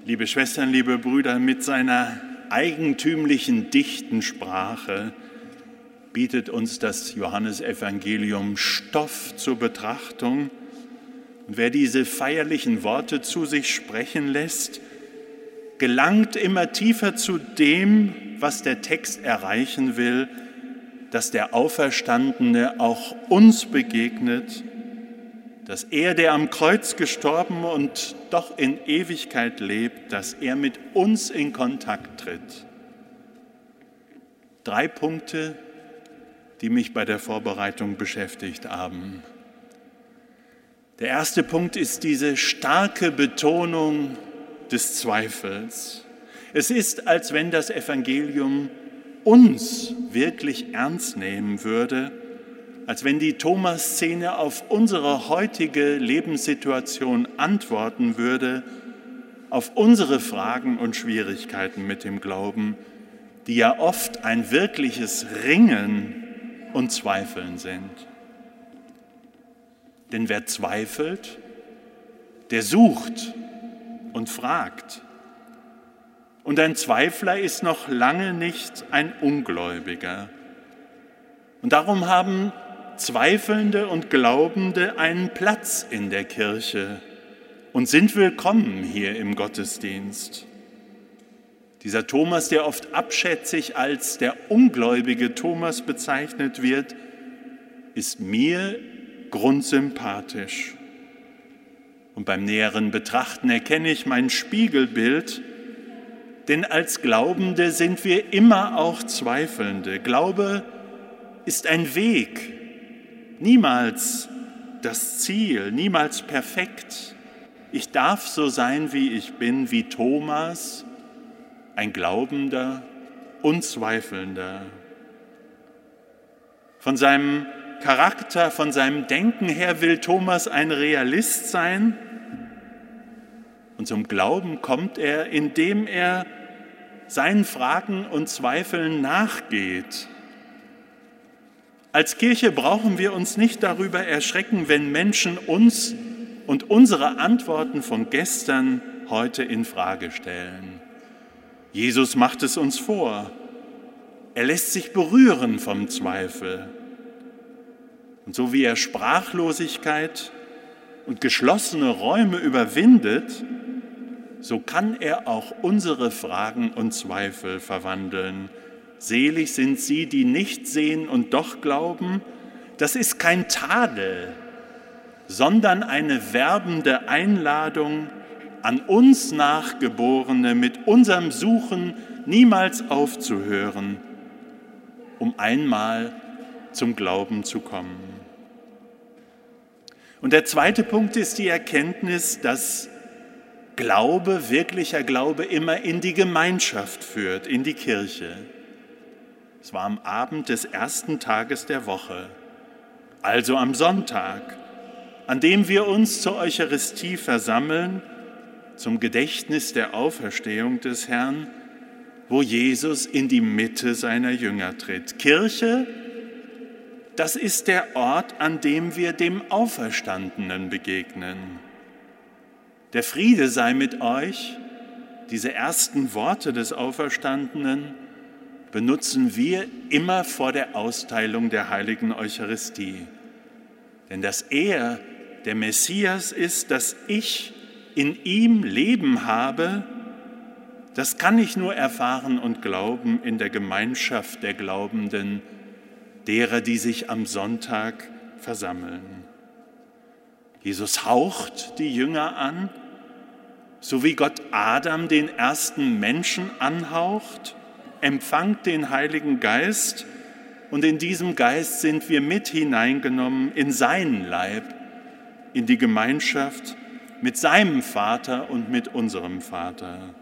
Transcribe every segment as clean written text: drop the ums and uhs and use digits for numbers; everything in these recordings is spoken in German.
Liebe Schwestern, liebe Brüder, mit seiner eigentümlichen dichten Sprache bietet uns das Johannesevangelium Stoff zur Betrachtung. Und wer diese feierlichen Worte zu sich sprechen lässt, gelangt immer tiefer zu dem, was der Text erreichen will, dass der Auferstandene auch uns begegnet, dass er, der am Kreuz gestorben und doch in Ewigkeit lebt, dass er mit uns in Kontakt tritt. 3 Punkte, die mich bei der Vorbereitung beschäftigt haben. Der erste Punkt ist diese starke Betonung des Zweifels. Es ist, als wenn das Evangelium uns wirklich ernst nehmen würde, als wenn die Thomas-Szene auf unsere heutige Lebenssituation antworten würde, auf unsere Fragen und Schwierigkeiten mit dem Glauben, die ja oft ein wirkliches Ringen und Zweifeln sind. Denn wer zweifelt, der sucht und fragt. Und ein Zweifler ist noch lange nicht ein Ungläubiger. Und darum haben Zweifelnde und Glaubende einen Platz in der Kirche und sind willkommen hier im Gottesdienst. Dieser Thomas, der oft abschätzig als der ungläubige Thomas bezeichnet wird, ist mir grundsympathisch. Und beim näheren Betrachten erkenne ich mein Spiegelbild, denn als Glaubende sind wir immer auch Zweifelnde. Glaube ist ein Weg, niemals das Ziel, niemals perfekt. Ich darf so sein, wie ich bin, wie Thomas, ein Glaubender und Zweifelnder. Von seinem Charakter, von seinem Denken her will Thomas ein Realist sein. Und zum Glauben kommt er, indem er seinen Fragen und Zweifeln nachgeht. Als Kirche brauchen wir uns nicht darüber erschrecken, wenn Menschen uns und unsere Antworten von gestern heute in Frage stellen. Jesus macht es uns vor. Er lässt sich berühren vom Zweifel. Und so wie er Sprachlosigkeit und geschlossene Räume überwindet, so kann er auch unsere Fragen und Zweifel verwandeln. Selig sind sie, die nicht sehen und doch glauben. Das ist kein Tadel, sondern eine werbende Einladung an uns Nachgeborene, mit unserem Suchen niemals aufzuhören, um einmal zum Glauben zu kommen. Und der zweite Punkt ist die Erkenntnis, dass Glaube, wirklicher Glaube, immer in die Gemeinschaft führt, in die Kirche. Es war am Abend des ersten Tages der Woche, also am Sonntag, an dem wir uns zur Eucharistie versammeln, zum Gedächtnis der Auferstehung des Herrn, wo Jesus in die Mitte seiner Jünger tritt. Kirche, das ist der Ort, an dem wir dem Auferstandenen begegnen. Der Friede sei mit euch. Diese ersten Worte des Auferstandenen benutzen wir immer vor der Austeilung der heiligen Eucharistie. Denn dass er der Messias ist, dass ich in ihm Leben habe, das kann ich nur erfahren und glauben in der Gemeinschaft der Glaubenden, derer, die sich am Sonntag versammeln. Jesus haucht die Jünger an, so wie Gott Adam, den ersten Menschen, anhaucht. Empfangt den Heiligen Geist und in diesem Geist sind wir mit hineingenommen in seinen Leib, in die Gemeinschaft mit seinem Vater und mit unserem Vater.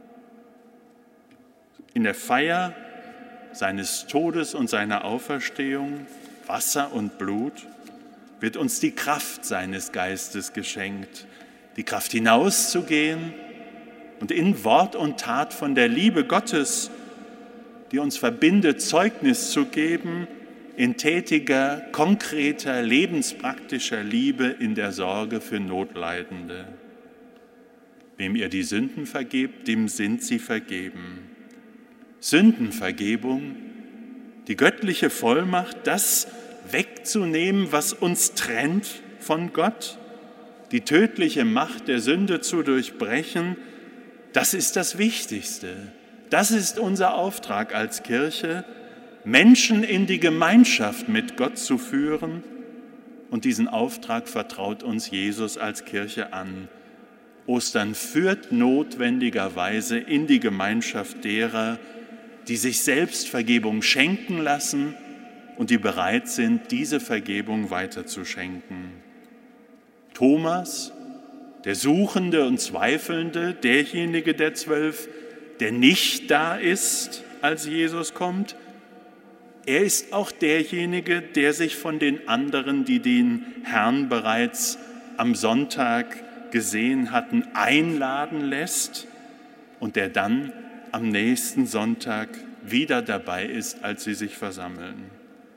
In der Feier seines Todes und seiner Auferstehung, Wasser und Blut, wird uns die Kraft seines Geistes geschenkt, die Kraft hinauszugehen und in Wort und Tat von der Liebe Gottes, die uns verbindet, Zeugnis zu geben, in tätiger, konkreter, lebenspraktischer Liebe in der Sorge für Notleidende. Wem ihr die Sünden vergebt, dem sind sie vergeben. Sündenvergebung, die göttliche Vollmacht, das wegzunehmen, was uns trennt von Gott, die tödliche Macht der Sünde zu durchbrechen, das ist das Wichtigste. Das ist unser Auftrag als Kirche, Menschen in die Gemeinschaft mit Gott zu führen. Und diesen Auftrag vertraut uns Jesus als Kirche an. Ostern führt notwendigerweise in die Gemeinschaft derer, die sich selbst Vergebung schenken lassen und die bereit sind, diese Vergebung weiterzuschenken. Thomas, der Suchende und Zweifelnde, derjenige der 12, der nicht da ist, als Jesus kommt, er ist auch derjenige, der sich von den anderen, die den Herrn bereits am Sonntag gesehen hatten, einladen lässt und der dann am nächsten Sonntag wieder dabei ist, als sie sich versammeln.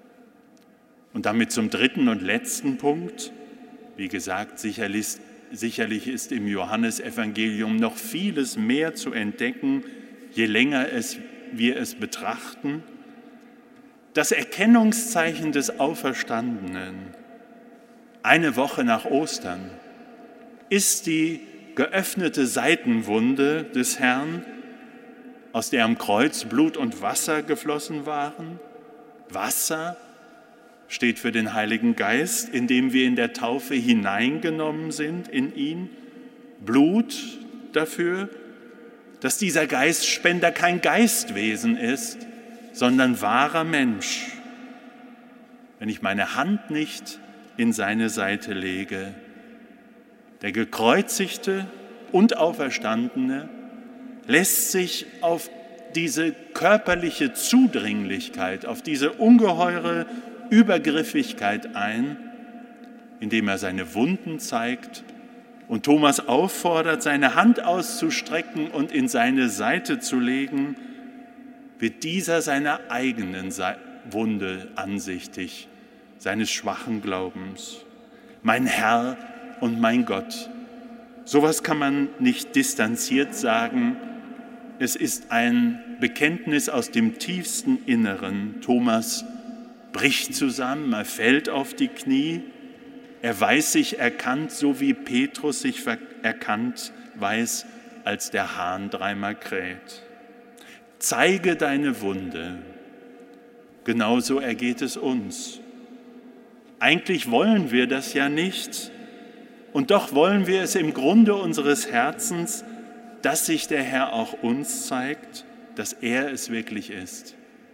Und damit zum dritten und letzten Punkt. Wie gesagt, sicherlich ist im Johannesevangelium noch vieles mehr zu entdecken, je länger wir es betrachten. Das Erkennungszeichen des Auferstandenen, eine Woche nach Ostern, ist die geöffnete Seitenwunde des Herrn, aus der am Kreuz Blut und Wasser geflossen waren. Wasser steht für den Heiligen Geist, in dem wir in der Taufe hineingenommen sind in ihn. Blut dafür, dass dieser Geistspender kein Geistwesen ist, sondern wahrer Mensch. Wenn ich meine Hand nicht in seine Seite lege, der Gekreuzigte und Auferstandene lässt sich auf diese körperliche Zudringlichkeit, auf diese ungeheure Übergriffigkeit ein, indem er seine Wunden zeigt und Thomas auffordert, seine Hand auszustrecken und in seine Seite zu legen, wird dieser seiner eigenen Wunde ansichtig, seines schwachen Glaubens. Mein Herr und mein Gott. Sowas kann man nicht distanziert sagen. Es ist ein Bekenntnis aus dem tiefsten Inneren. Thomas bricht zusammen, er fällt auf die Knie, er weiß sich erkannt, so wie Petrus sich erkannt weiß, als der Hahn dreimal kräht. Zeige deine Wunde. Genauso ergeht es uns. Eigentlich wollen wir das ja nicht, und doch wollen wir es im Grunde unseres Herzens, dass sich der Herr auch uns zeigt, dass er es wirklich ist.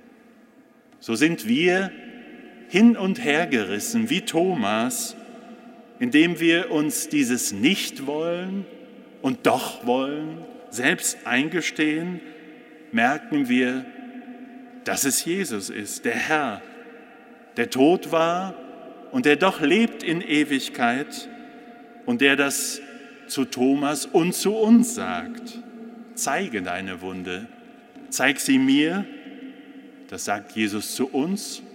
So sind wir hin und her gerissen wie Thomas, indem wir uns dieses Nicht-Wollen und Doch-Wollen selbst eingestehen, merken wir, dass es Jesus ist, der Herr, der tot war und der doch lebt in Ewigkeit und der das zu Thomas und zu uns sagt. Zeige deine Wunde, zeig sie mir, das sagt Jesus zu uns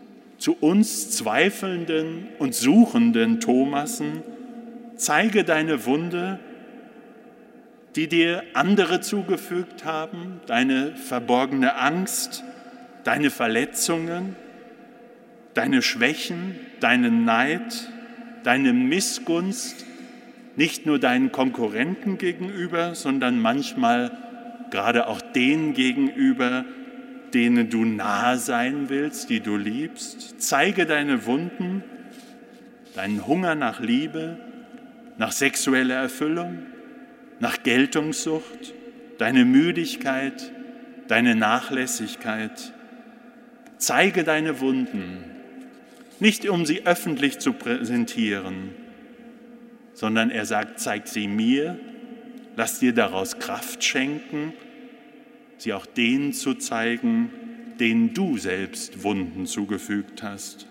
zweifelnden und suchenden Thomasen, zeige deine Wunde, die dir andere zugefügt haben, deine verborgene Angst, deine Verletzungen, deine Schwächen, deinen Neid, deine Missgunst, nicht nur deinen Konkurrenten gegenüber, sondern manchmal gerade auch denen gegenüber, denen du nahe sein willst, die du liebst. Zeige deine Wunden, deinen Hunger nach Liebe, nach sexueller Erfüllung, nach Geltungssucht, deine Müdigkeit, deine Nachlässigkeit. Zeige deine Wunden, nicht um sie öffentlich zu präsentieren, sondern er sagt, zeig sie mir, lass dir daraus Kraft schenken, sie auch denen zu zeigen, denen du selbst Wunden zugefügt hast.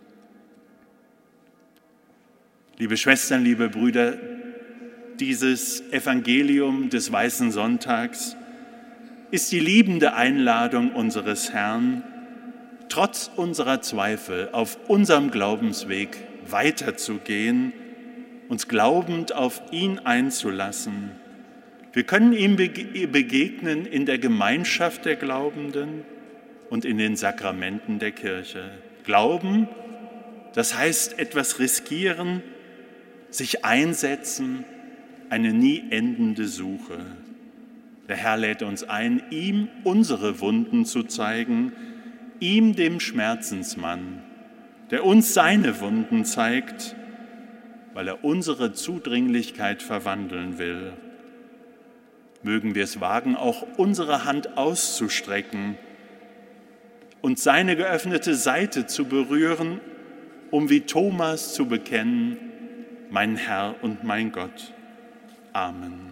Liebe Schwestern, liebe Brüder, dieses Evangelium des Weißen Sonntags ist die liebende Einladung unseres Herrn, trotz unserer Zweifel auf unserem Glaubensweg weiterzugehen, uns glaubend auf ihn einzulassen, Wir können ihm begegnen in der Gemeinschaft der Glaubenden und in den Sakramenten der Kirche. Glauben, das heißt etwas riskieren, sich einsetzen, eine nie endende Suche. Der Herr lädt uns ein, ihm unsere Wunden zu zeigen, ihm, dem Schmerzensmann, der uns seine Wunden zeigt, weil er unsere Zudringlichkeit verwandeln will. Mögen wir es wagen, auch unsere Hand auszustrecken und seine geöffnete Seite zu berühren, um wie Thomas zu bekennen: Mein Herr und mein Gott. Amen.